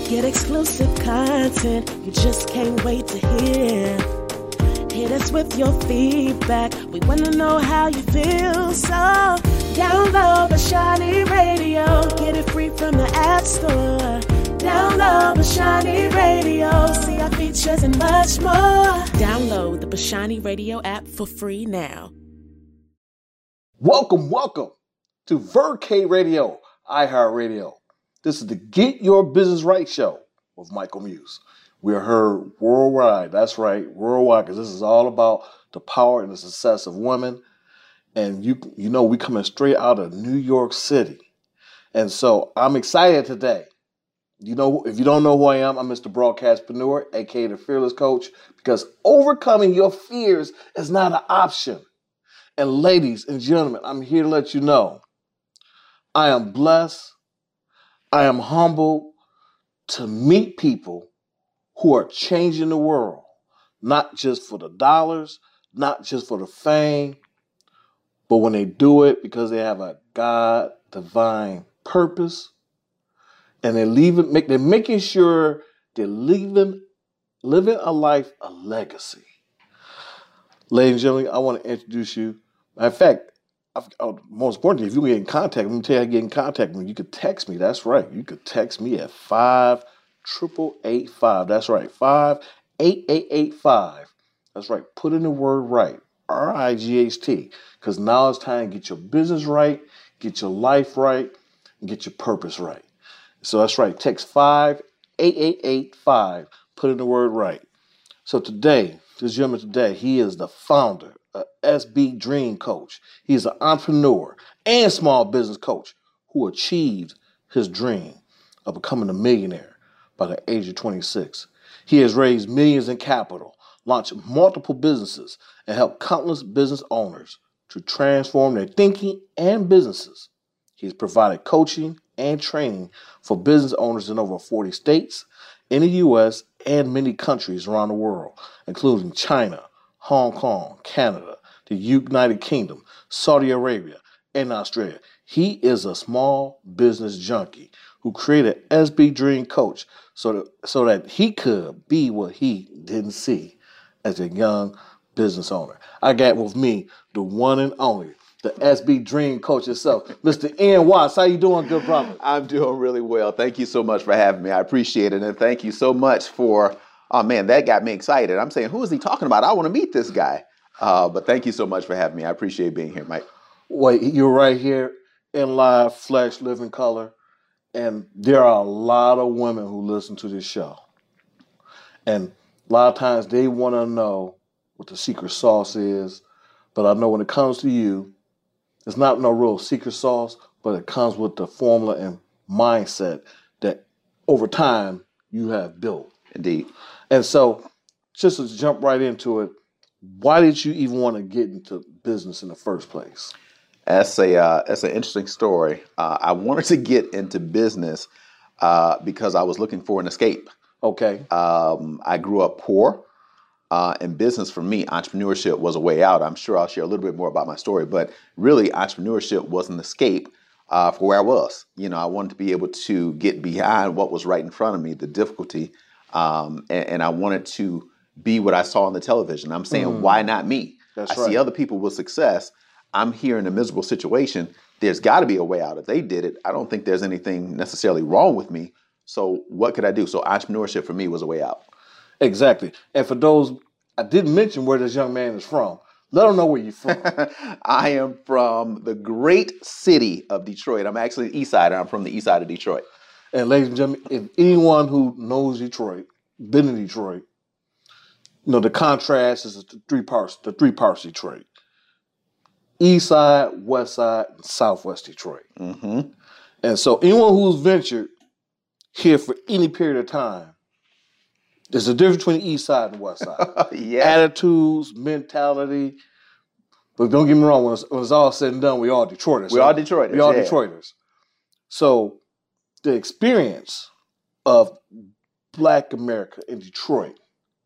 Get exclusive content you just can't wait to hear. Hit us with your feedback. We want to know how you feel. So download Bashani Radio. Get it free from the App Store. Download Bashani Radio. See our features and much more. Download the Bashani Radio app for free now. Welcome to Verkay Radio, iHeartRadio. This is the Get Your Business Right show with Michael Muse. We are heard worldwide. That's right, worldwide, because this is all about the power and the success of women. And you know, we coming straight out of New York City. And so I'm excited today. You know, if you don't know who I am, I'm Mr. Broadcastpreneur, aka the Fearless Coach, because overcoming your fears is not an option. And ladies and gentlemen, I'm here to let you know, I am blessed, I am humbled to meet people who are changing the world, not just for the dollars, not just for the fame, but when they do it because they have a God divine purpose, and they're making sure they're living a life, a legacy. Ladies and gentlemen, I want to introduce you. In fact, most importantly, if you get in contact, let me tell you how to get in contact with me. You could text me. That's right. You could text me at 58885. That's right. 58885. That's right. Put in the word right. RIGHT. Because now it's time to get your business right, get your life right, and get your purpose right. So that's right. Text 58885. Put in the word right. So today, this gentleman today, he is the founder of SB Dream Coach. He's an entrepreneur and small business coach who achieved his dream of becoming a millionaire by the age of 26. He has raised millions in capital, launched multiple businesses, and helped countless business owners to transform their thinking and businesses. He's provided coaching and training for business owners in over 40 states, in the U.S., and many countries around the world, including China, Hong Kong, Canada, the United Kingdom, Saudi Arabia, and Australia. He is a small business junkie who created SB Dream Coach so that he could be what he didn't see as a young business owner. I got with me the one and only, the SB Dream Coach itself, Mr. Ian Watts. How you doing, good brother? I'm doing really well. Thank you so much for having me. I appreciate it. And thank you so much for, oh man, that got me excited. I'm saying, who is he talking about? I want to meet this guy. But thank you so much for having me. I appreciate being here, Mike. Well, you're right here in live, flesh, living color. And there are a lot of women who listen to this show. And a lot of times they want to know what the secret sauce is. But I know when it comes to you, it's not no real secret sauce, but it comes with the formula and mindset that over time you have built. Indeed. And so just to jump right into it, why did you even want to get into business in the first place? That's an interesting story. I wanted to get into business because I was looking for an escape. Okay. I grew up poor. And business for me, entrepreneurship was a way out. I'm sure I'll share a little bit more about my story, but really entrepreneurship was an escape for where I was. You know, I wanted to be able to get behind what was right in front of me, the difficulty, and I wanted to be what I saw on the television. I'm saying, why not me? I see other people with success. I'm here in a miserable situation. There's got to be a way out. If they did it, I don't think there's anything necessarily wrong with me. So what could I do? So entrepreneurship for me was a way out. Exactly. And for those, I didn't mention where this young man is from. Let them know where you're from. I am from the great city of Detroit. I'm actually an East Sider. I'm from the east side of Detroit. And ladies and gentlemen, if anyone who knows Detroit, been in Detroit, you know, the contrast is the three parts of Detroit. East side, west side, and southwest Detroit. Mm-hmm. And so anyone who's ventured here for any period of time, there's a difference between the east side and the west side. Yes. Attitudes, mentality. But don't get me wrong, when it's all said and done, we all Detroiters. We all Detroiters. We all Detroiters. So the experience of Black America in Detroit,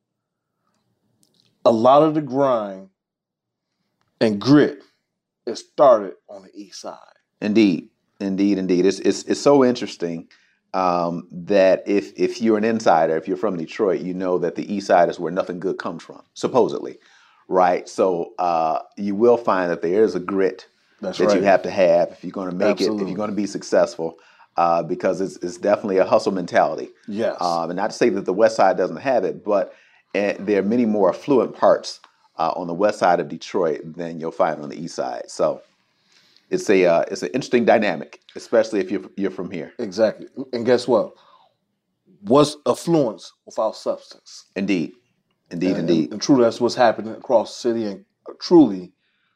a lot of the grind and grit is started on the east side. Indeed. It's so interesting that if you're an insider, if you're from Detroit, you know that the East Side is where nothing good comes from, supposedly, right? So you will find that there is a grit That's that right. you have to have if you're going to make it, if Absolutely. you're going to be successful, because it's definitely a hustle mentality. Yes. And not to say that the West Side doesn't have it, but there are many more affluent parts on the West Side of Detroit than you'll find on the East Side. So it's an interesting dynamic, especially if you're from here. Exactly. And guess what? What's affluence without substance? Indeed. And truly, that's what's happening across the city. And truly,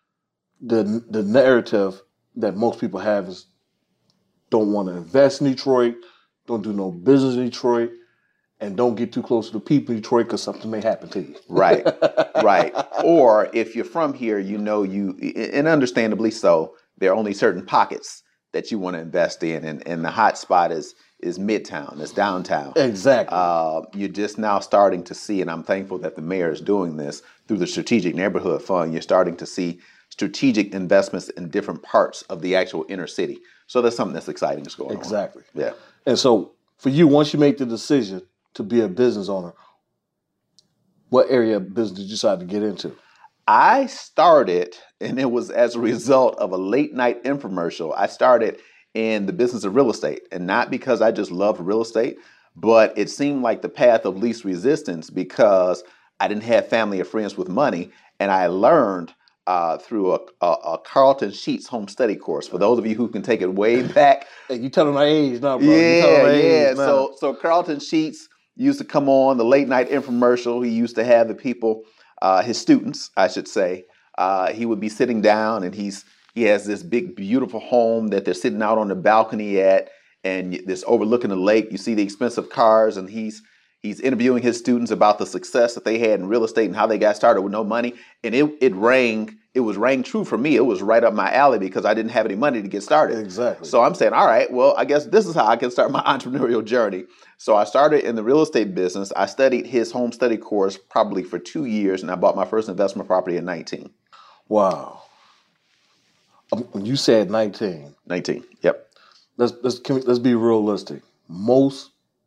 the narrative that most people have is don't want to invest in Detroit, don't do no business in Detroit, and don't get too close to the people in Detroit because something may happen to you. Right. Or if you're from here, and understandably so, there are only certain pockets that you want to invest in, and the hot spot is Midtown, it's downtown. Exactly. You're just now starting to see, and I'm thankful that the mayor is doing this through the Strategic Neighborhood Fund. You're starting to see strategic investments in different parts of the actual inner city. So that's something that's exciting that's going on. Exactly. Yeah. And so for you, once you make the decision to be a business owner, what area of business did you decide to get into? I started, and it was as a result of a late night infomercial. I started in the business of real estate, and not because I just loved real estate, but it seemed like the path of least resistance because I didn't have family or friends with money, and I learned through a Carlton Sheets home study course. For those of you who can take it way back, Hey, you telling my age now, bro. You telling my age now. So Carlton Sheets used to come on the late night infomercial. He used to have the people, his students, I should say. He would be sitting down, and he has this big, beautiful home that they're sitting out on the balcony at, and this overlooking the lake. You see the expensive cars, and he's interviewing his students about the success that they had in real estate and how they got started with no money. And it rang true for me. It was right up my alley because I didn't have any money to get started. Exactly. So I'm saying, all right, well, I guess this is how I can start my entrepreneurial journey. So I started in the real estate business. I studied his home study course probably for 2 years, and I bought my first investment property at 19. Wow. You said 19. 19, yep. Let's be realistic. Most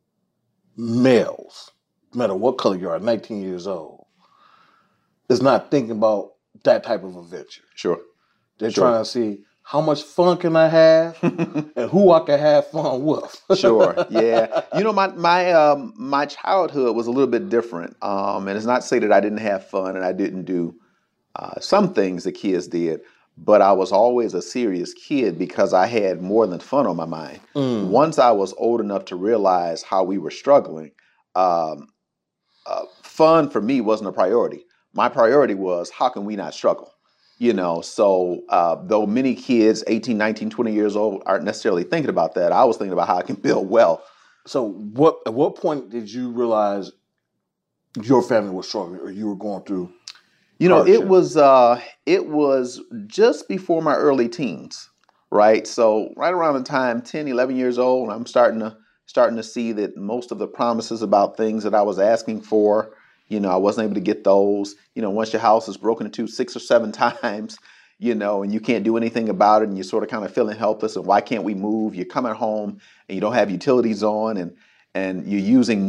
males, no matter what color you are, 19 years old, is not thinking about that type of a venture. Sure. They're trying to see how much fun can I have and who I can have fun with. Sure. Yeah. You know, my childhood was a little bit different. And it's not to say that I didn't have fun and I didn't do some things that kids did, but I was always a serious kid because I had more than fun on my mind. Once I was old enough to realize how we were struggling, fun for me wasn't a priority. My priority was, how can we not struggle? You know, so though many kids, 18, 19, 20 years old, aren't necessarily thinking about that, I was thinking about how I can build wealth. So at what point did you realize your family was struggling or you were going through? You know, hardship? it was just before my early teens, right? So right around the time 10, 11 years old, I'm starting to see that most of the promises about things that I was asking for, you know, I wasn't able to get those. You know, once your house is broken into 6 or 7 times, you know, and you can't do anything about it, and you're sort of kind of feeling helpless, and why can't we move? You're coming home and you don't have utilities on, and you're using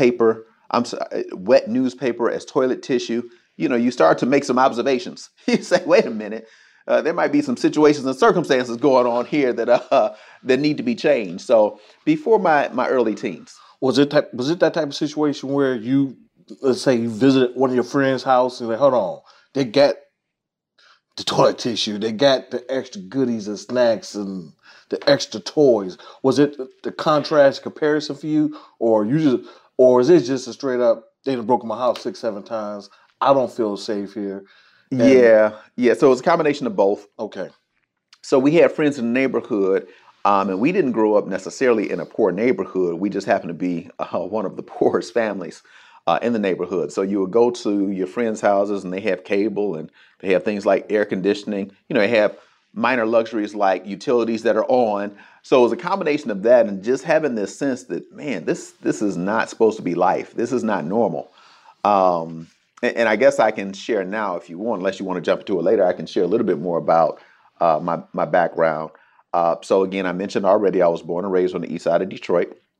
wet newspaper as toilet tissue. You know, you start to make some observations. You say, wait a minute, there might be some situations and circumstances going on here that need to be changed. So before my early teens. Was it that type of situation where you, let's say you visited one of your friend's house and like, hold on, they got the toilet tissue, they got the extra goodies and snacks and the extra toys. Was it the contrast comparison for you, or is it just a straight up, they done broken my house 6, 7 times, I don't feel safe here? Yeah. So it was a combination of both. Okay. So we had friends in the neighborhood, and we didn't grow up necessarily in a poor neighborhood. We just happened to be one of the poorest families in the neighborhood. So you would go to your friends' houses, and they have cable, and they have things like air conditioning. You know, they have minor luxuries like utilities that are on. So it was a combination of that and just having this sense that, man, this is not supposed to be life. This is not normal. And I guess I can share now, if you want, unless you want to jump into it later, I can share a little bit more about my background. So again, I mentioned already, I was born and raised on the east side of Detroit.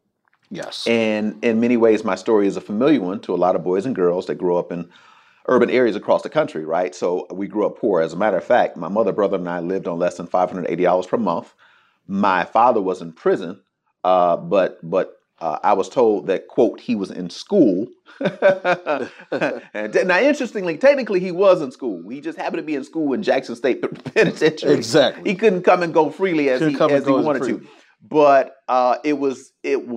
Yes. And in many ways, my story is a familiar one to a lot of boys and girls that grow up in urban areas across the country, right? So we grew up poor. As a matter of fact, my mother, brother, and I lived on less than $580 per month. My father was in prison, but I was told that, quote, he was in school. Now, interestingly, technically, he was in school. He just happened to be in school in Jackson State Penitentiary. Exactly. He couldn't come and go freely as he wanted to. But it was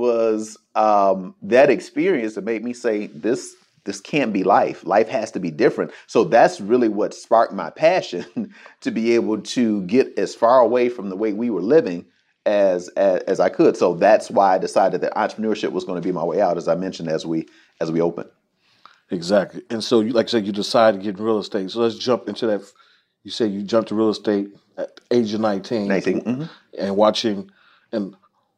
that experience that made me say, this can't be life. Life has to be different. So that's really what sparked my passion to be able to get as far away from the way we were living as I could. So that's why I decided that entrepreneurship was going to be my way out, as I mentioned, as we opened. Exactly. And so, like I said, you decided to get in real estate. So let's jump into that. You say you jumped to real estate at the age of 19. 19. Mm-hmm. And watching, and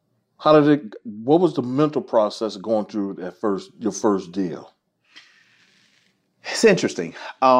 what was the mental process of going through your first deal? It's interesting.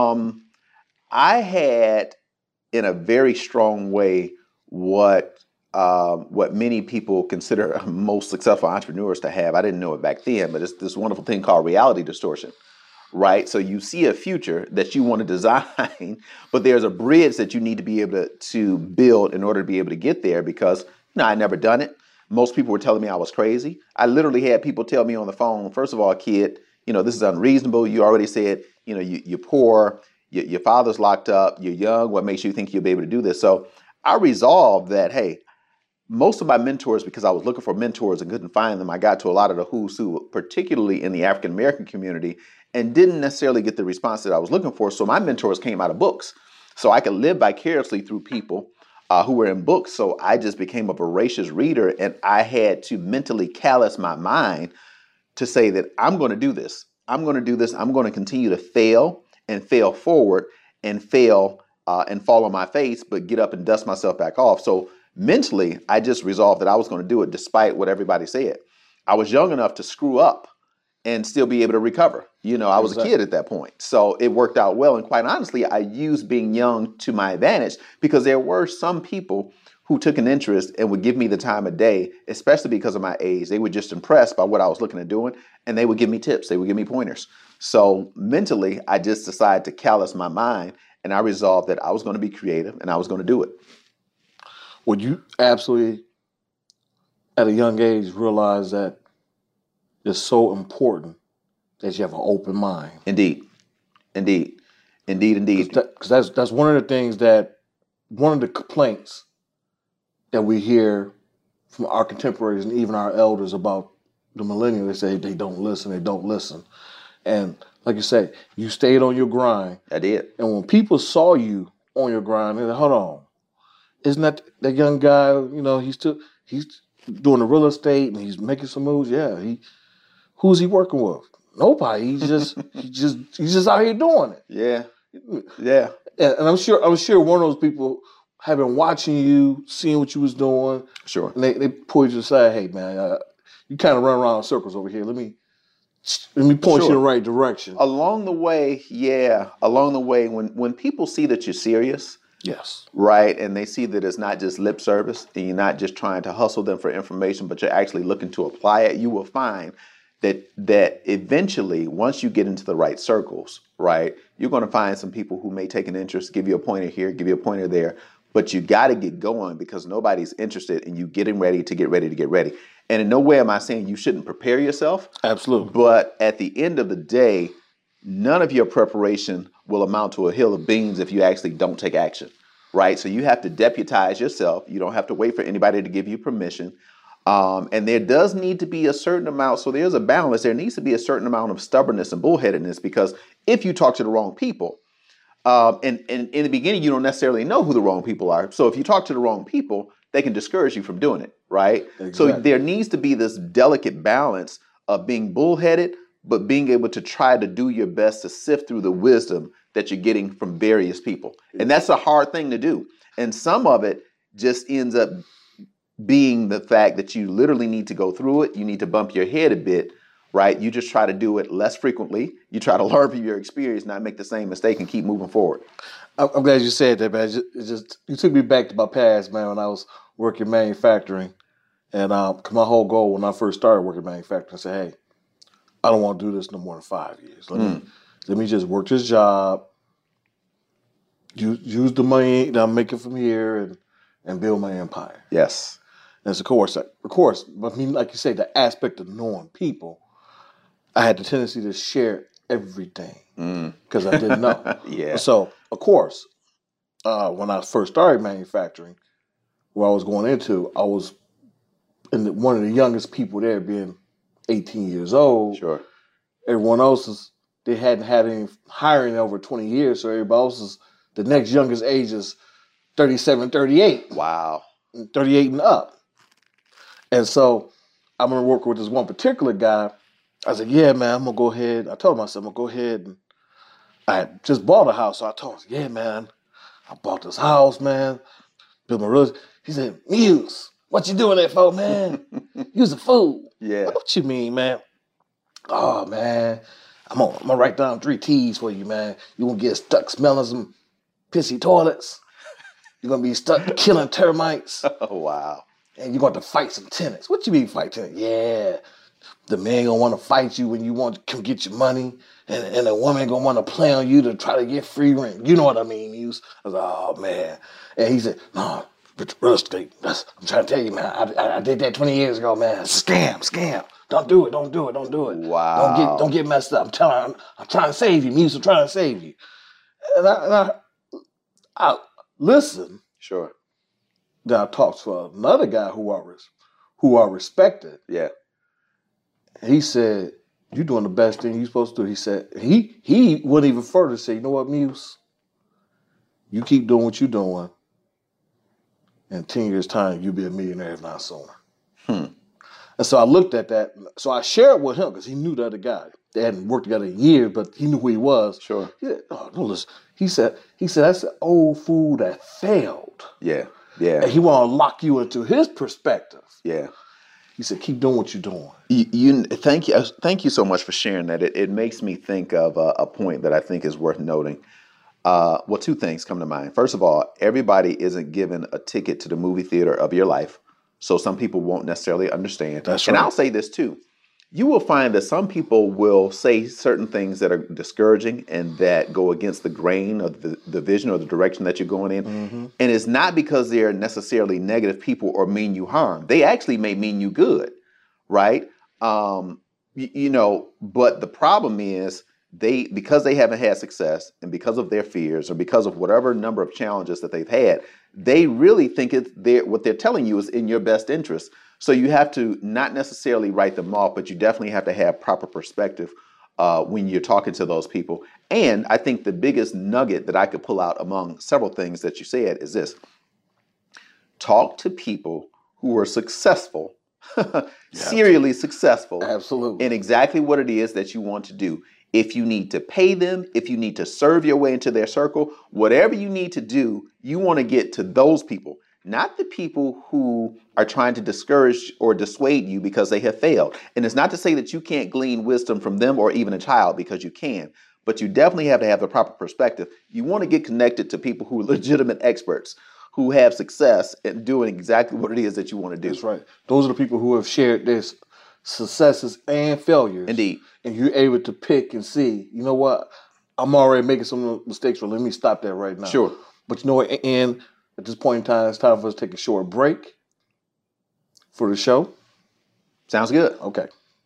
I had, in a very strong way, what many people consider most successful entrepreneurs to have. I didn't know it back then, but it's this wonderful thing called reality distortion, right? So you see a future that you want to design, but there's a bridge that you need to be able to build in order to be able to get there, because I'd never done it. Most people were telling me I was crazy. I literally had people tell me on the phone, first of all, kid, this is unreasonable. You already said, you're poor, your father's locked up, you're young. What makes you think you'll be able to do this? So I resolved that, hey, most of my mentors, because I was looking for mentors and couldn't find them, I got to a lot of the who's who, particularly in the African-American community, and didn't necessarily get the response that I was looking for. So my mentors came out of books. So I could live vicariously through people who were in books. So I just became a voracious reader, and I had to mentally callous my mind to say that I'm going to do this. I'm going to do this. I'm going to continue to fail and fail forward and fail and fall on my face, but get up and dust myself back off. So mentally, I just resolved that I was going to do it despite what everybody said. I was young enough to screw up and still be able to recover. I was a kid at that point. So it worked out well. And quite honestly, I used being young to my advantage, because there were some people who took an interest and would give me the time of day, especially because of my age. They were just impressed by what I was looking at doing, and they would give me tips. They would give me pointers. So mentally, I just decided to callous my mind, and I resolved that I was going to be creative and I was going to do it. Well, you absolutely, at a young age, realize that it's so important that you have an open mind. Indeed. Because that's one of the things one of the complaints that we hear from our contemporaries and even our elders about the millennials. They say they don't listen. And like you say, you stayed on your grind. I did. And when people saw you on your grind, they're like, hold on, isn't that young guy, he's doing the real estate and he's making some moves? Yeah. Who's he working with? Nobody. He's just out here doing it. Yeah. And I'm sure one of those people have been watching you, seeing what you was doing. Sure. And they pulled you aside. Hey, man, you kind of run around in circles over here. Let me point you in the right direction. Along the way, when people see that you're serious, yes, right, and they see that it's not just lip service, and you're not just trying to hustle them for information, but you're actually looking to apply it, you will find that eventually, once you get into the right circles, right, you're going to find some people who may take an interest, give you a pointer here, give you a pointer there, but you got to get going, because nobody's interested in you getting ready to get ready. And in no way am I saying you shouldn't prepare yourself. Absolutely. But at the end of the day, none of your preparation will amount to a hill of beans if you actually don't take action, right? So you have to deputize yourself. You don't have to wait for anybody to give you permission. And there does need to be a certain amount. So there's a balance. There needs to be a certain amount of stubbornness and bullheadedness, because if you talk to the wrong people, and in the beginning, you don't necessarily know who the wrong people are. So if you talk to the wrong people, they can discourage you from doing it, right? Exactly. So there needs to be this delicate balance of being bullheaded, but being able to try to do your best to sift through the wisdom that you're getting from various people. And that's a hard thing to do. And some of it just ends up being the fact that you literally need to go through it. You need to bump your head a bit, right? You just try to do it less frequently. You try to learn from your experience, not make the same mistake, and keep moving forward. I'm glad you said that, man. You took me back to my past, man, when I was working manufacturing. And 'cause my whole goal when I first started working in manufacturing, I said, hey, I don't want to do this no more than 5 years. Let me just work this job, use the money that I'm making from here and build my empire. Yes. And so, of course, but I mean, like you say, the aspect of knowing people, I had the tendency to share everything because I didn't know. Yeah. So, of course, when I first started manufacturing, where I was going into, I was one of the youngest people there, being 18 years old. Sure. Everyone else they hadn't had any hiring in over 20 years, so everybody else the next youngest age is 37, 38. Wow. 38 and up. And so I'm going to work with this one particular guy. I said, yeah, man, I'm going to go ahead. I told myself, I'm going to go ahead. And I had just bought a house. So I told him, yeah, man, I bought this house, man. Built my real estate. He said, Muse, what you doing there for, man? You's a fool. Yeah. What you mean, man? Oh, man, I'm gonna write down 3 T's for you, man. You won't get stuck smelling some pissy toilets. You're going to be stuck killing termites. Oh, wow. And you're going to fight some tenants. What you mean fight tenants? Yeah. The man going to want to fight you when you want to come get your money. And the woman going to want to play on you to try to get free rent. You know what I mean, Muse? I was like, oh, man. And he said, no, real estate. I'm trying to tell you, man. I did that 20 years ago, man. Scam. Don't do it. Wow. Don't get messed up. I'm trying to save you, Muse. I'm trying to save you. And I listened. Sure. Then I talked to another guy who I respected. Yeah. And he said, "You're doing the best thing you're supposed to do." He said he went even further. Say, "You know what, Muse? You keep doing what you're doing. In 10 years' time, you'll be a millionaire, if not sooner." And so I looked at that. So I shared with him because he knew the other guy. They hadn't worked together in years, but he knew who he was. Sure. He said, "Oh, no, listen." He said that's an old fool that failed. Yeah. Yeah. And he want to lock you into his perspective. Yeah. He said, keep doing what you're doing. Thank you so much for sharing that. It makes me think of a point that I think is worth noting. Well, 2 things come to mind. First of all, everybody isn't given a ticket to the movie theater of your life. So some people won't necessarily understand. That's and right. I'll say this too. You will find that some people will say certain things that are discouraging and that go against the grain of the vision or the direction that you're going in. Mm-hmm. And it's not because they're necessarily negative people or mean you harm. They actually may mean you good, right? But the problem is because they haven't had success and because of their fears or because of whatever number of challenges that they've had, they really think what they're telling you is in your best interest. So you have to not necessarily write them off, but you definitely have to have proper perspective when you're talking to those people. And I think the biggest nugget that I could pull out among several things that you said is this. Talk to people who are successful, serially successful. Absolutely. In exactly what it is that you want to do. If you need to pay them, if you need to serve your way into their circle, whatever you need to do, you want to get to those people. Not the people who are trying to discourage or dissuade you because they have failed. And it's not to say that you can't glean wisdom from them or even a child, because you can. But you definitely have to have the proper perspective. You want to get connected to people who are legitimate experts, who have success at doing exactly what it is that you want to do. That's right. Those are the people who have shared their successes and failures. Indeed. And you're able to pick and see, you know what? I'm already making some mistakes, so let me stop that right now. Sure. But you know what? And at this point in time, it's time for us to take a short break for the show. Sounds good. Okay.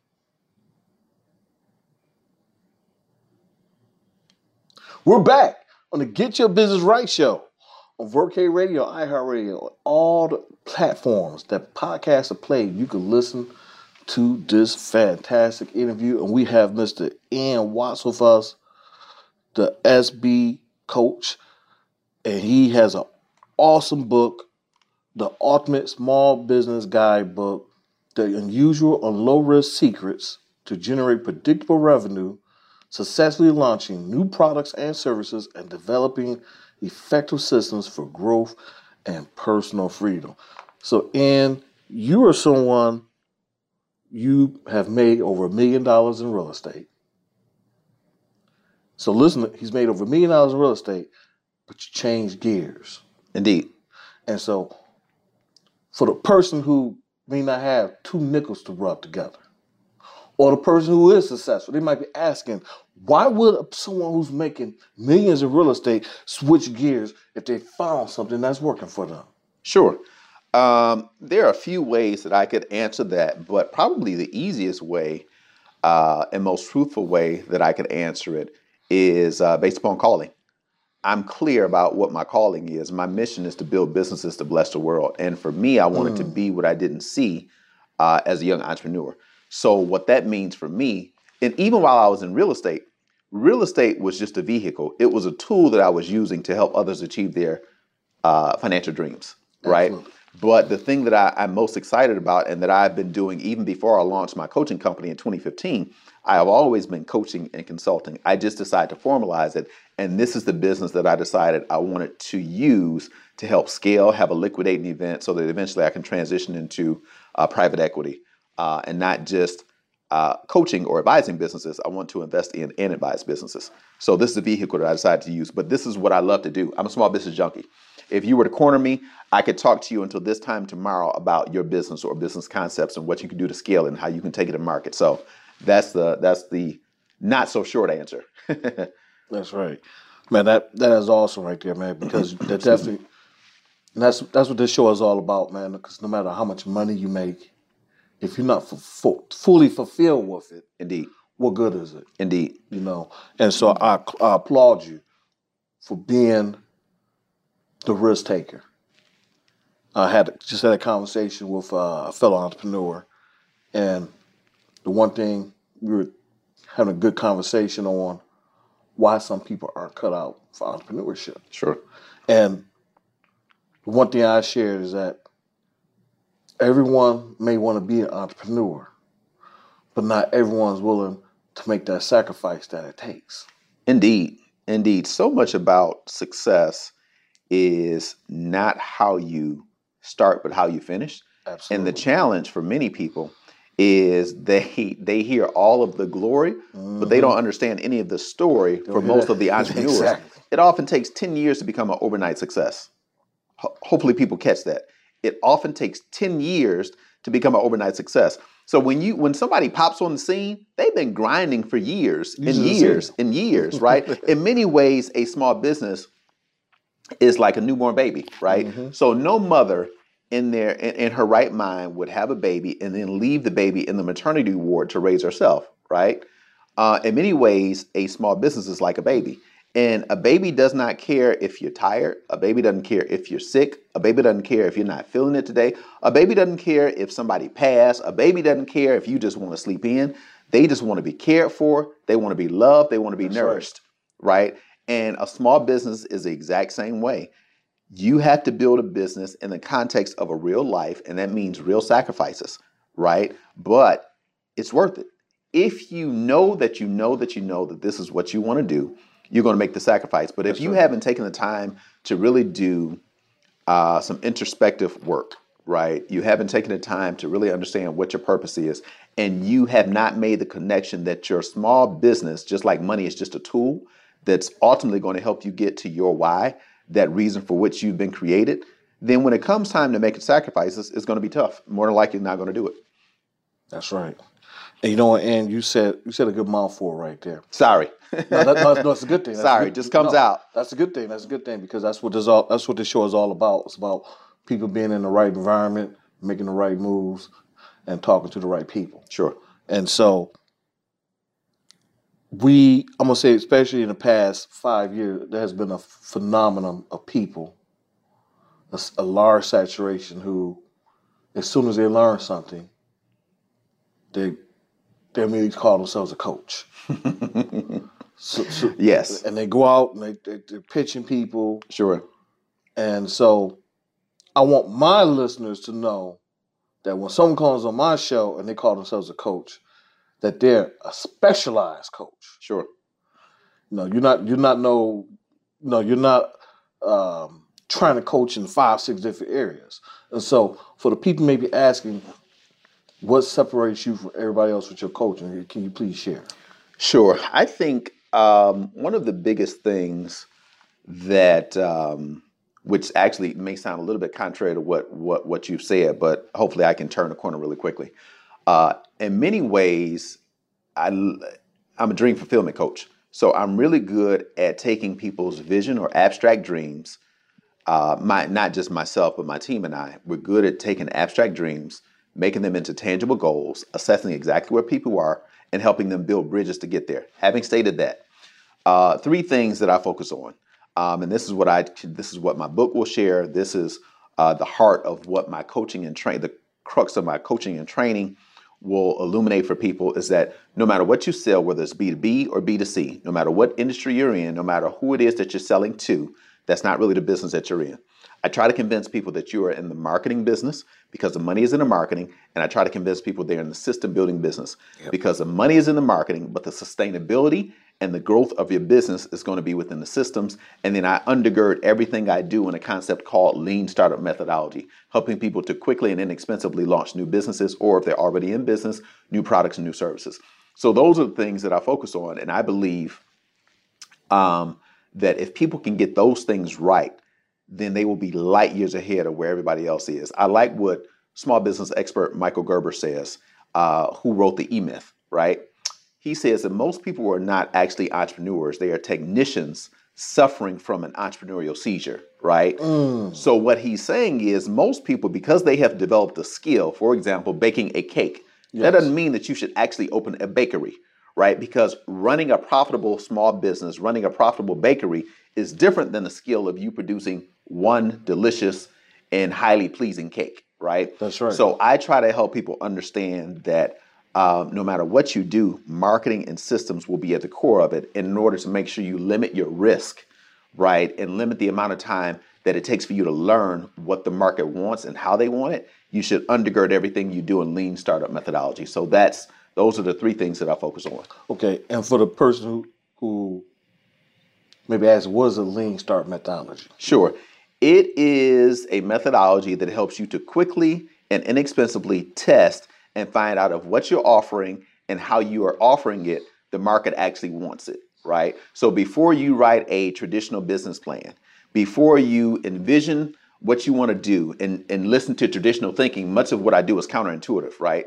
We're back on the Get Your Business Right show on VerK Radio, iHeartRadio, all the platforms that podcasts are played. You can listen to this fantastic interview. And we have Mr. Ian Watts with us, the SB coach. And he has an awesome book, The Ultimate Small Business Guidebook, The Unusual and Low-Risk Secrets to Generate Predictable Revenue, Successfully Launching New Products and Services, and Developing Effective Systems for Growth and Personal Freedom. So, Ian, you are someone, you have made over $1 million in real estate. So listen, he's made over $1 million in real estate, but you changed gears. Indeed. And so for the person who may not have two nickels to rub together. Or the person who is successful, they might be asking, why would someone who's making millions in real estate switch gears if they found something that's working for them? Sure. There are a few ways that I could answer that, but probably the easiest way and most truthful way that I could answer it is based upon calling. I'm clear about what my calling is. My mission is to build businesses to bless the world. And for me, I wanted to be what I didn't see as a young entrepreneur. So what that means for me, and even while I was in real estate was just a vehicle. It was a tool that I was using to help others achieve their financial dreams, right? Absolutely. But the thing that I'm most excited about and that I've been doing even before I launched my coaching company in 2015, I have always been coaching and consulting. I just decided to formalize it. And this is the business that I decided I wanted to use to help scale, have a liquidating event so that eventually I can transition into private equity and not just coaching or advising businesses. I want to invest in and advise businesses. So this is the vehicle that I decided to use. But this is what I love to do. I'm a small business junkie. If you were to corner me, I could talk to you until this time tomorrow about your business or business concepts and what you can do to scale it and how you can take it to market. So that's the not so short answer. That's right, man. That is awesome right there, man. Because that definitely, and that's what this show is all about, man. Because no matter how much money you make, if you're not fully fulfilled with it, Indeed. what good is it? Indeed. You know. And so I applaud you for being the risk taker. I just had a conversation with a fellow entrepreneur, and the one thing we were having a good conversation on why some people aren't cut out for entrepreneurship. Sure. And the one thing I shared is that everyone may want to be an entrepreneur, but not everyone's willing to make that sacrifice that it takes. Indeed. Indeed. So much about success is not how you start, but how you finish. Absolutely. And the challenge for many people is they hear all of the glory, but they don't understand any of the story for most of the entrepreneurs. Exactly. It often takes 10 years to become an overnight success. Hopefully people catch that. It often takes 10 years to become an overnight success. So when somebody pops on the scene, they've been grinding for years and years and years, right? In many ways, a small business is like a newborn baby, right? Mm-hmm. So no mother in her right mind would have a baby and then leave the baby in the maternity ward to raise herself, right? In many ways, a small business is like a baby. And a baby does not care if you're tired. A baby doesn't care if you're sick. A baby doesn't care if you're not feeling it today. A baby doesn't care if somebody passed. A baby doesn't care if you just want to sleep in. They just want to be cared for. They want to be loved. They want to be nourished, right? And a small business is the exact same way. You have to build a business in the context of a real life, and that means real sacrifices, right? But it's worth it. If you know that this is what you want to do, you're going to make the sacrifice. But if you haven't taken the time to really do some introspective work, right? You haven't taken the time to really understand what your purpose is, and you have not made the connection that your small business, just like money, is just a tool that's ultimately going to help you get to your why, that reason for which you've been created, then when it comes time to make sacrifices, it's going to be tough. More than likely, not going to do it. That's right. And you know, and you said a good mouthful right there. Sorry. No, it's a good thing. Sorry, just comes out. That's a good thing. That's a good thing because that's what this show is all about. It's about people being in the right environment, making the right moves, and talking to the right people. Sure. And so I'm gonna say, especially in the past 5 years, there has been a phenomenon of people, a large saturation who, as soon as they learn something, they immediately call themselves a coach. Yes. And they go out and they're pitching people. Sure. And so I want my listeners to know that when someone comes on my show and they call themselves a coach, that they're a specialized coach. Sure. No, you're not trying to coach in 5-6 different areas. And so for the people maybe asking, what separates you from everybody else with your coaching? Can you please share? Sure. I think one of the biggest things that which actually may sound a little bit contrary to what you've said, but hopefully I can turn the corner really quickly. In many ways, I'm a dream fulfillment coach. So I'm really good at taking people's vision or abstract dreams, not just myself, but my team and I. We're good at taking abstract dreams, making them into tangible goals, assessing exactly where people are, and helping them build bridges to get there. Having stated that, three things that I focus on, and this is what my book will share. This is the heart of what my coaching and the crux of my coaching and training will illuminate for people, is that no matter what you sell, whether it's B2B or B2C, no matter what industry you're in, no matter who it is that you're selling to, that's not really the business that you're in. I try to convince people that you are in the marketing business because the money is in the marketing, and I try to convince people they're in the system building business because the money is in the marketing, but the sustainability and the growth of your business is going to be within the systems. And then I undergird everything I do in a concept called lean startup methodology, helping people to quickly and inexpensively launch new businesses, or if they're already in business, new products and new services. So those are the things that I focus on. And I believe that if people can get those things right, then they will be light years ahead of where everybody else is. I like what small business expert Michael Gerber says, who wrote the E-Myth, right? He says that most people are not actually entrepreneurs. They are technicians suffering from an entrepreneurial seizure, right? So what he's saying is most people, because they have developed a skill, for example, baking a cake, that doesn't mean that you should actually open a bakery, right? Because running a profitable small business, running a profitable bakery is different than the skill of you producing one delicious and highly pleasing cake, right? That's right. So I try to help people understand that no matter what you do, marketing and systems will be at the core of it in order to make sure you limit your risk, right? And limit the amount of time that it takes for you to learn what the market wants and how they want it. You should undergird everything you do in lean startup methodology. So those are the three things that I focus on. Okay, and for the person who maybe asks, what is a lean startup methodology? Sure. It is a methodology that helps you to quickly and inexpensively test and find out of what you're offering and how you are offering it, the market actually wants it, right? So before you write a traditional business plan, before you envision what you want to do and listen to traditional thinking, much of what I do is counterintuitive, right?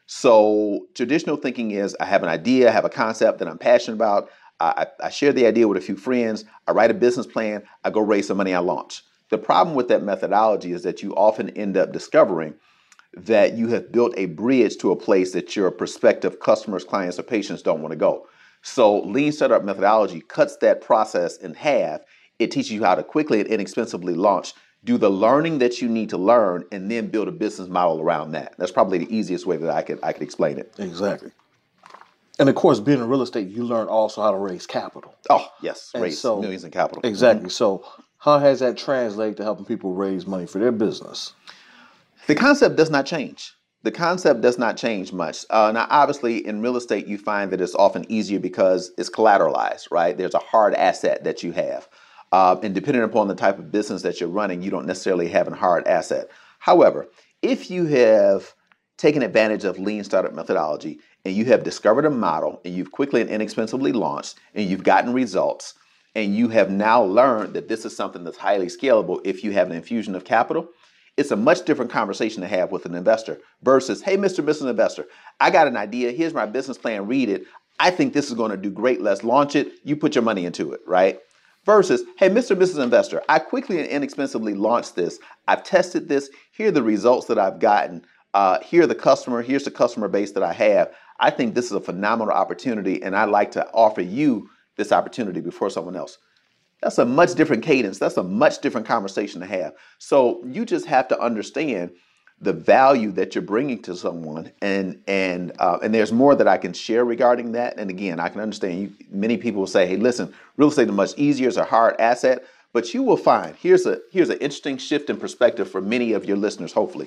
So traditional thinking is I have an idea, I have a concept that I'm passionate about. I share the idea with a few friends. I write a business plan. I go raise some money. I launch. The problem with that methodology is that you often end up discovering that you have built a bridge to a place that your prospective customers, clients, or patients don't want to go. So lean startup methodology cuts that process in half. It teaches you how to quickly and inexpensively launch, do the learning that you need to learn, and then build a business model around that. That's probably the easiest way that I could explain it. Exactly. And of course, being in real estate, you learn also how to raise capital. Oh, yes. And Raise millions in capital. Exactly. So how has that translated to helping people raise money for their business? The concept does not change. The concept does not change much. Now, obviously, in real estate, you find that it's often easier because it's collateralized, right? There's a hard asset that you have. And depending upon the type of business that you're running, you don't necessarily have a hard asset. However, if you have taken advantage of lean startup methodology and you have discovered a model and you've quickly and inexpensively launched and you've gotten results and you have now learned that this is something that's highly scalable if you have an infusion of capital, it's a much different conversation to have with an investor versus, hey, Mr. and Mrs. Investor, I got an idea. Here's my business plan. Read it. I think this is going to do great. Let's launch it. You put your money into it, right? Versus, hey, Mr. and Mrs. Investor, I quickly and inexpensively launched this. I've tested this. Here are the results that I've gotten. Here's the customer base that I have. I think this is a phenomenal opportunity, and I'd like to offer you this opportunity before someone else. That's a much different cadence. That's a much different conversation to have. So you just have to understand the value that you're bringing to someone, and there's more that I can share regarding that. And again, I can understand many people will say, "Hey, listen, real estate is much easier. It's a hard asset." But you will find here's an interesting shift in perspective for many of your listeners. Hopefully,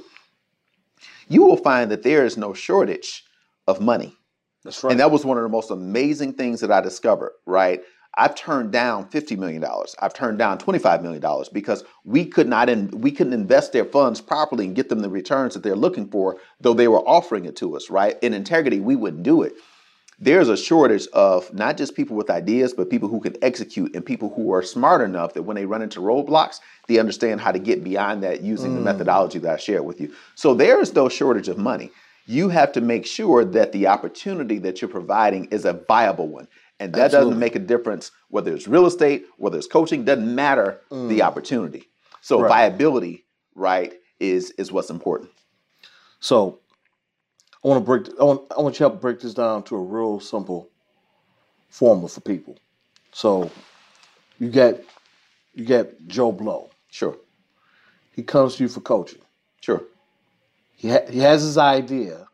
you will find that there is no shortage of money. That's right. And that was one of the most amazing things that I discovered. Right. I've turned down $50 million. I've turned down $25 million because we couldn't invest their funds properly and get them the returns that they're looking for, though they were offering it to us, right? In integrity, we wouldn't do it. there's a shortage of not just people with ideas, but people who can execute and people who are smart enough that when they run into roadblocks, they understand how to get beyond that using the methodology that I shared with you. So there is no shortage of money. You have to make sure that the opportunity that you're providing is a viable one. And that doesn't make a difference whether it's real estate, whether it's coaching, doesn't matter the opportunity. So viability, right, is what's important. So I want you to help break this down to a real simple formula for people. So you get Joe Blow. Sure. He comes to you for coaching. Sure. He has his idea,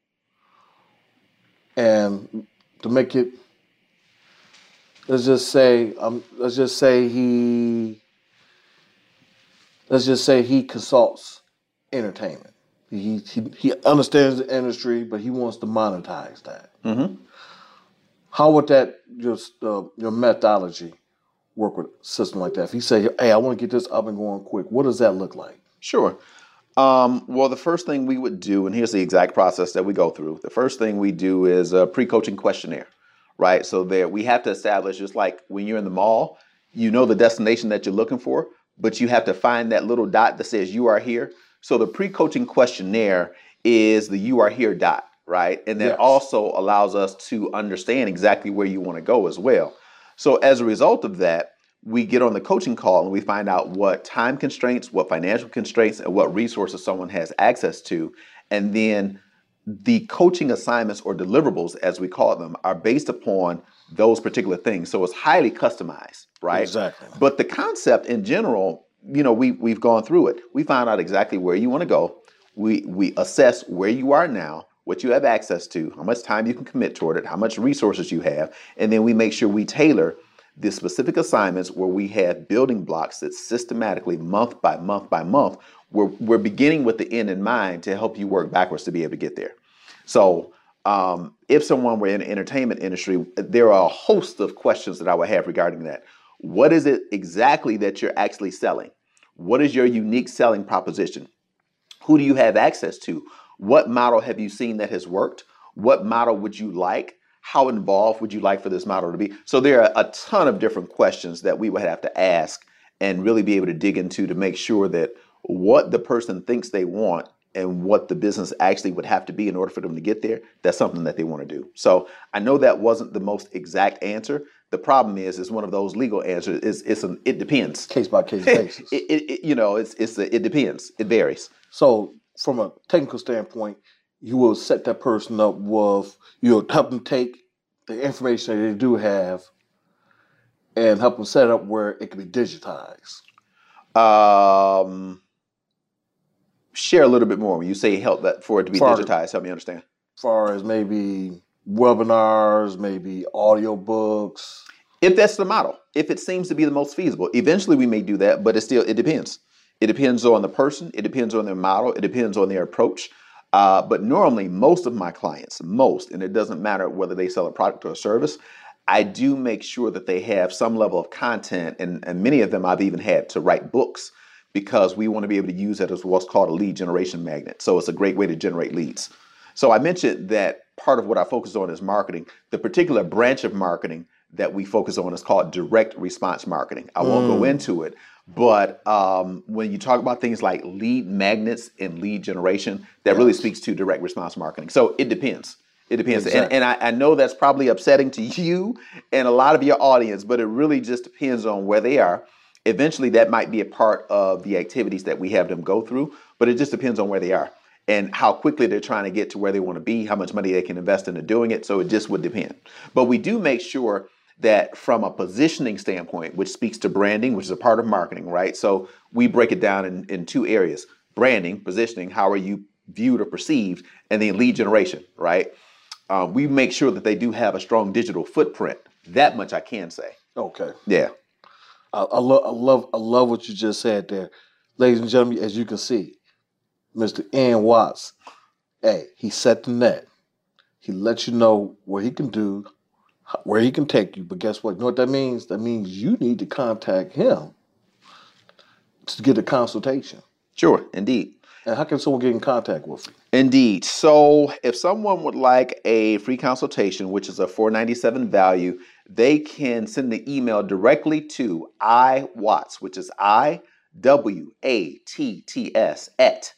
and to make it, let's just say he consults entertainment. He understands the industry, but he wants to monetize that. How would that your methodology work with a system like that? If you say, "Hey, I want to get this up and going quick," what does that look like? Sure. Well, the first thing we would do, and here's the exact process that we go through. The first thing we do is a pre-coaching questionnaire, right? So there we have to establish, just like when you're in the mall, you know the destination that you're looking for, but you have to find that little dot that says you are here. So the pre-coaching questionnaire is the you are here dot, right? And that also allows us to understand exactly where you want to go as well. So as a result of that, we get on the coaching call and we find out what time constraints, what financial constraints, and what resources someone has access to. And then the coaching assignments or deliverables, as we call them, are based upon those particular things. So it's highly customized, right? Exactly. But the concept in general, we've gone through it. We found out exactly where you want to go. We assess where you are now, what you have access to, how much time you can commit toward it, how much resources you have, and then we make sure we tailor the specific assignments where we have building blocks that systematically, month by month by month, we're beginning with the end in mind to help you work backwards to be able to get there. So if someone were in the entertainment industry, there are a host of questions that I would have regarding that. What is it exactly that you're actually selling? What is your unique selling proposition? Who do you have access to? What model have you seen that has worked? What model would you like? How involved would you like for this model to be? So there are a ton of different questions that we would have to ask and really be able to dig into to make sure that what the person thinks they want and what the business actually would have to be in order for them to get there, that's something that they want to do. So I know that wasn't the most exact answer. The problem is it's one of those legal answers. It depends. Case by case basis. It depends. It varies. So from a technical standpoint, you will set that person up with, you'll help them take the information that they do have and help them set it up where it can be digitized. Share a little bit more. When you say help that for it to be digitized, help me understand. As far as maybe webinars, maybe audio books. If that's the model, if it seems to be the most feasible, eventually we may do that, but it depends. It depends on the person. It depends on their model. It depends on their approach. But normally, most of my clients, and it doesn't matter whether they sell a product or a service, I do make sure that they have some level of content. And many of them I've even had to write books because we want to be able to use it as what's called a lead generation magnet. So it's a great way to generate leads. So I mentioned that part of what I focus on is marketing. The particular branch of marketing that we focus on is called direct response marketing. I won't go into it. But when you talk about things like lead magnets and lead generation, that really speaks to direct response marketing. So it depends. It depends. Exactly. And I know that's probably upsetting to you and a lot of your audience, but it really just depends on where they are. Eventually, that might be a part of the activities that we have them go through, but it just depends on where they are and how quickly they're trying to get to where they want to be, how much money they can invest into doing it. So it just would depend. But we do make sure that from a positioning standpoint, which speaks to branding, which is a part of marketing, right? So we break it down in two areas: branding, positioning, how are you viewed or perceived, and then lead generation, right? We make sure that they do have a strong digital footprint. That much I can say. Okay. Yeah. I love what you just said there. Ladies and gentlemen, as you can see, Mr. N. Watts, hey, he set the net. He lets you know what he can do, where he can take you. But guess what? You know what that means? That means you need to contact him to get a consultation. Sure, indeed. And how can someone get in contact with you? Indeed. So if someone would like a free consultation, which is a $497 value, they can send the email directly to iWatts, which is IWATTS at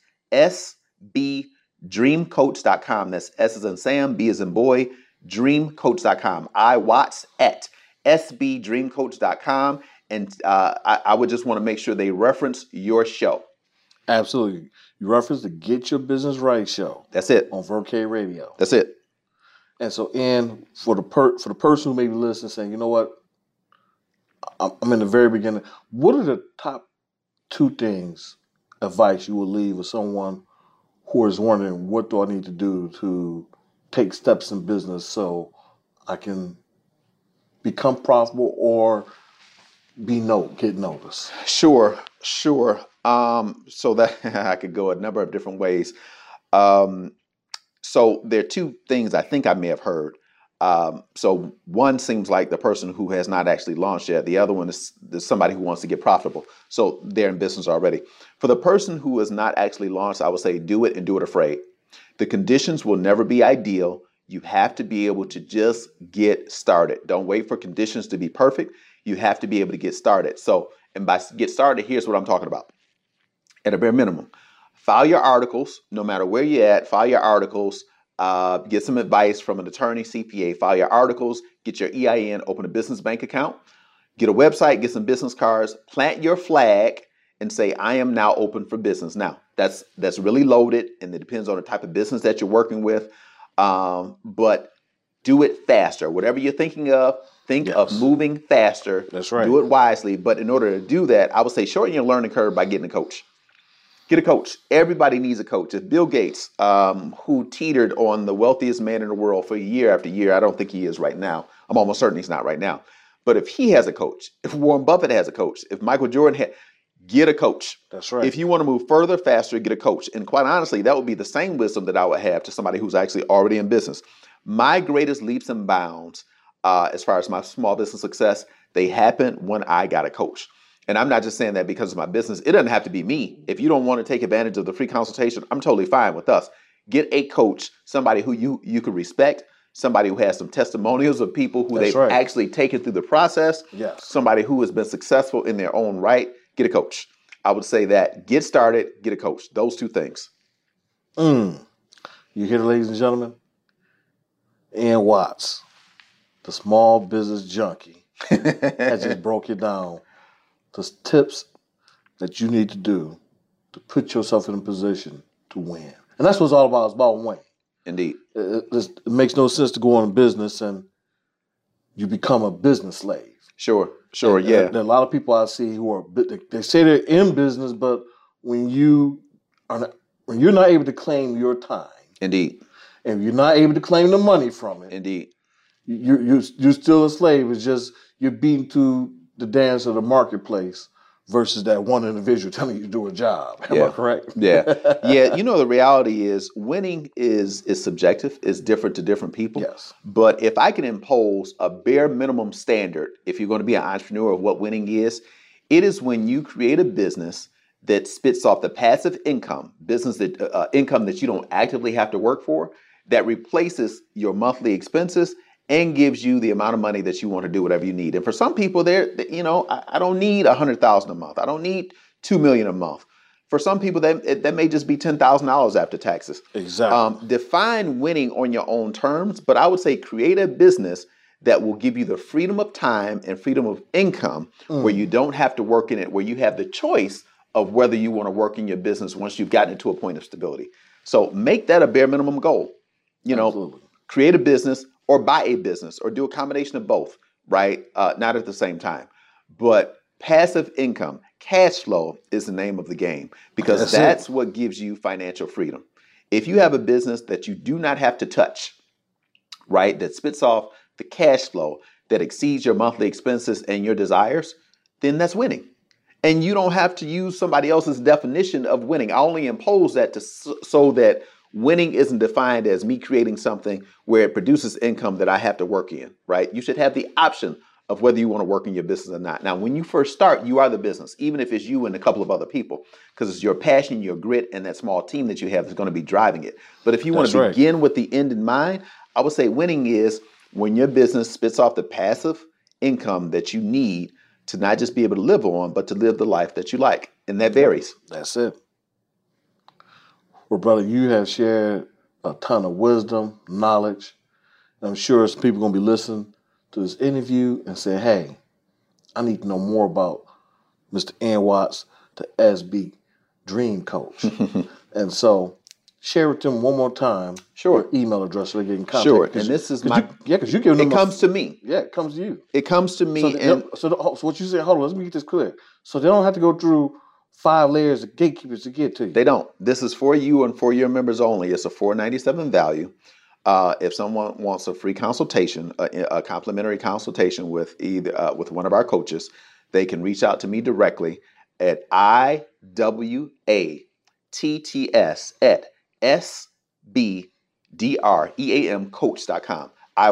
sbdreamcoach.com. That's S as in Sam, B as in boy, dreamcoach.com. iWatts at sbdreamcoach.com. And I would just want to make sure they reference your show. Absolutely. You reference the Get Your Business Right show. That's it. On Verkay Radio. That's it. And so, for the person who may be listening, saying, you know what, I'm in the very beginning. What are the top 2 things, advice you would leave with someone who is wondering, what do I need to do to take steps in business so I can become profitable or get noticed? Sure. So that I could go a number of different ways. So there are 2 things I think I may have heard. So one seems like the person who has not actually launched yet. The other one is somebody who wants to get profitable. So they're in business already. For the person who is not actually launched, I would say do it and do it afraid. The conditions will never be ideal. You have to be able to just get started. Don't wait for conditions to be perfect. You have to be able to get started. So, and by get started, here's what I'm talking about. At a bare minimum, file your articles, no matter where you're at, file your articles, get some advice from an attorney, CPA, file your articles, get your EIN, open a business bank account, get a website, get some business cards, plant your flag and say, I am now open for business. Now, that's really loaded and it depends on the type of business that you're working with. But do it faster. Whatever you're thinking of, think of moving faster. That's right. Do it wisely. But in order to do that, I would say shorten your learning curve by getting a coach. Get a coach. Everybody needs a coach. If Bill Gates, who teetered on the wealthiest man in the world for year after year, I don't think he is right now. I'm almost certain he's not right now. But if he has a coach, if Warren Buffett has a coach, if Michael Jordan get a coach. That's right. If you want to move further, faster, get a coach. And quite honestly, that would be the same wisdom that I would have to somebody who's actually already in business. My greatest leaps and bounds, as far as my small business success, they happened when I got a coach. And I'm not just saying that because of my business. It doesn't have to be me. If you don't want to take advantage of the free consultation, I'm totally fine with us. Get a coach, somebody who you can respect, somebody who has some testimonials of people who they've actually taken through the process. Yes. Somebody who has been successful in their own right. Get a coach. I would say that. Get started, get a coach. Those 2 things. You hear it, ladies and gentlemen? Ian Watts, the small business junkie, has just broke it down. The tips that you need to do to put yourself in a position to win. And that's what it's all about. It's about winning. Indeed. It makes no sense to go on a business and you become a business slave. Sure, And yeah. there are a lot of people I see who are, they say they're in business, but when you're not able to claim your time. Indeed. And you're not able to claim the money from it. Indeed. You're still a slave. It's just you're beaten to the dance of the marketplace versus that one individual telling you to do a job. Am I correct? Yeah. Yeah. You know, the reality is winning is subjective. It's different to different people. Yes. But if I can impose a bare minimum standard, if you're going to be an entrepreneur of what winning is, it is when you create a business that spits off the passive income, business that income that you don't actively have to work for, that replaces your monthly expenses and gives you the amount of money that you want to do whatever you need. And for some people, I don't need $100,000 a month. I don't need $2 million a month. For some people, that may just be $10,000 after taxes. Exactly. Define winning on your own terms, but I would say create a business that will give you the freedom of time and freedom of income where you don't have to work in it, where you have the choice of whether you want to work in your business once you've gotten to a point of stability. So make that a bare minimum goal. Absolutely. Create a business or buy a business or do a combination of both, right? Not at the same time. But passive income, cash flow is the name of the game because that's what gives you financial freedom. If you have a business that you do not have to touch, right, that spits off the cash flow that exceeds your monthly expenses and your desires, then that's winning. And you don't have to use somebody else's definition of winning. I only impose that so that winning isn't defined as me creating something where it produces income that I have to work in, right? You should have the option of whether you want to work in your business or not. Now, when you first start, you are the business, even if it's you and a couple of other people, because it's your passion, your grit, and that small team that you have is going to be driving it. But if you want to begin with the end in mind, I would say winning is when your business spits off the passive income that you need to not just be able to live on, but to live the life that you like. And that varies. That's it. Well, brother, you have shared a ton of wisdom, knowledge. I'm sure some people are going to be listening to this interview and say, hey, I need to know more about Mr. N. Watts, the SB Dream Coach. And so share with them one more time. Sure. Your email address so they get in contact. Sure. And this is my... because you give them... It comes to me. Yeah, it comes to you. It comes to me. So what you say, hold on, let me get this clear. So they don't have to go through 5 layers of gatekeepers to get to you. They don't. This is for you and for your members only. It's a $4.97 value. If someone wants a free consultation, a complimentary consultation with with one of our coaches, they can reach out to me directly at iwatts@sbdreamcoach.com.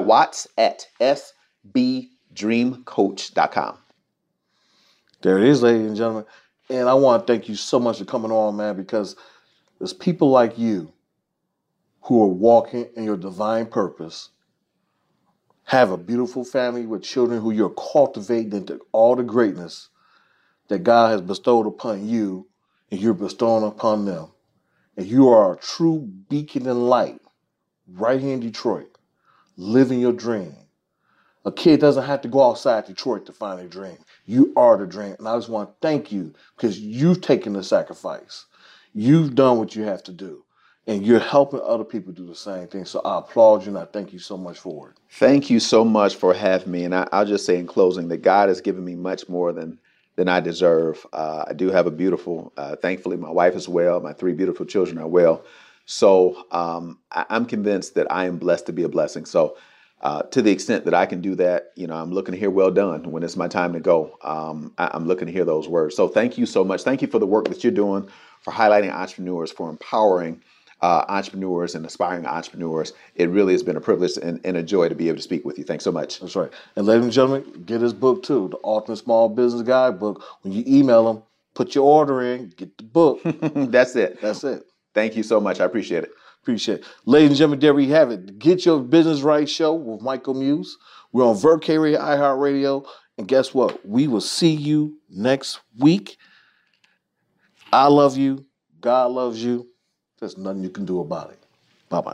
iwatts@sbdreamcoach.com. There it is, ladies and gentlemen. And I want to thank you so much for coming on, man, because there's people like you who are walking in your divine purpose, have a beautiful family with children who you're cultivating into all the greatness that God has bestowed upon you and you're bestowing upon them. And you are a true beacon and light right here in Detroit, living your dream. A kid doesn't have to go outside Detroit to find a dream. You are the dream. And I just want to thank you because you've taken the sacrifice. You've done what you have to do. And you're helping other people do the same thing. So I applaud you and I thank you so much for it. Thank you so much for having me. And I'll just say in closing that God has given me much more than I deserve. I do have a beautiful, thankfully, my wife is well. My 3 beautiful children are well. So I'm convinced that I am blessed to be a blessing. So to the extent that I can do that, I'm looking to hear well done when it's my time to go. I'm looking to hear those words. So thank you so much. Thank you for the work that you're doing, for highlighting entrepreneurs, for empowering entrepreneurs and aspiring entrepreneurs. It really has been a privilege and a joy to be able to speak with you. Thanks so much. That's right. And ladies and gentlemen, get his book too, the Ultimate Small Business Guidebook. When you email him, put your order in, get the book. That's it. That's it. Thank you so much. I appreciate it. Appreciate it. Ladies and gentlemen, there we have it. Get Your Business Right show with Michael Muse. We're on Verk Radio, iHeartRadio. And guess what? We will see you next week. I love you. God loves you. There's nothing you can do about it. Bye-bye.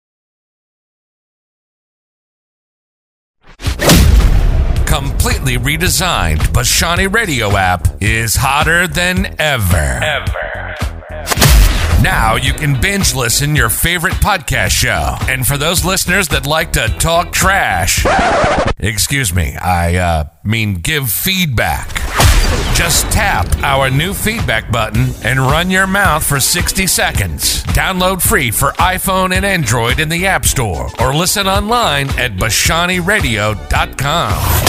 Completely redesigned Bashani Radio app is hotter than ever. Now you can binge listen your favorite podcast show. And for those listeners that like to talk trash, excuse me, I mean give feedback. Just tap our new feedback button and run your mouth for 60 seconds. Download free for iPhone and Android in the App Store or listen online at BashaniRadio.com.